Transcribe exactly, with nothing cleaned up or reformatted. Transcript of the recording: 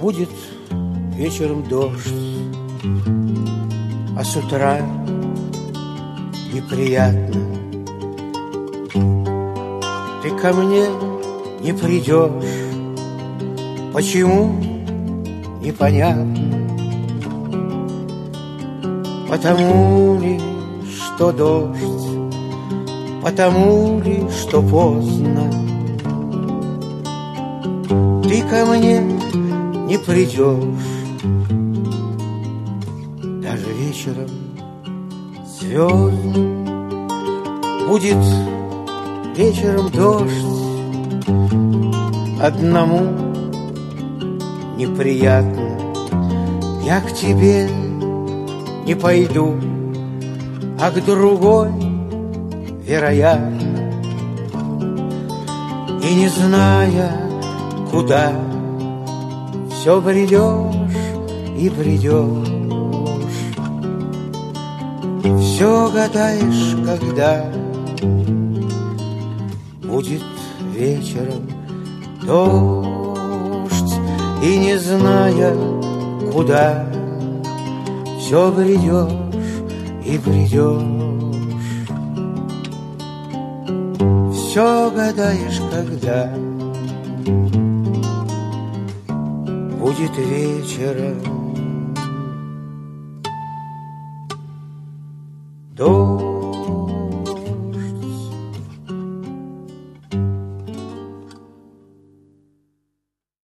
Будет вечером дождь, а с утра неприятно. Ты ко мне не придешь, почему, непонятно. Потому ли, что дождь, потому ли, что поздно. Ты ко мне не придешь, даже вечером звездным. Будет вечером дождь, одному неприятно. Я к тебе не пойду, а к другой, вероятно. И не зная, куда, все бредешь и бредешь, все гадаешь, когда будет вечером дождь. И не зная, куда, все бредешь и бредешь, все гадаешь, когда будет вечером дождь.